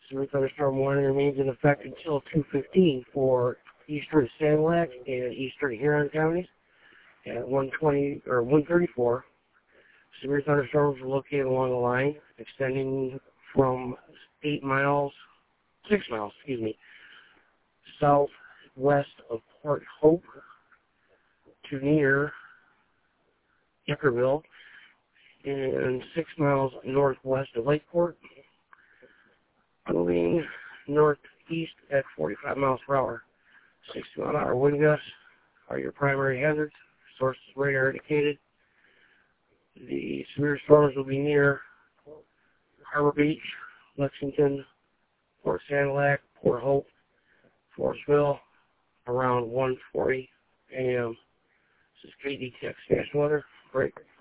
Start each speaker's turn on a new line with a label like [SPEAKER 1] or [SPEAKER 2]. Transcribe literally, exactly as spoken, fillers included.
[SPEAKER 1] Severe thunderstorm warning remains in effect until two fifteen for eastern Sand Lake and eastern Huron counties. At one twenty or one thirty-four, severe thunderstorms are located along the line, extending from eight miles, six miles, excuse me, southwest of Port Hope to near Eckerville, and six miles northwest of Lakeport, moving northeast at forty-five miles per hour. sixty mile an hour wind gusts are your primary hazards. Sources radar indicated. The severe storms will be near Harbor Beach, Lexington, Port Sanilac, Port Hope, Forestville, around one forty a m This is K D T X National Weather. Break.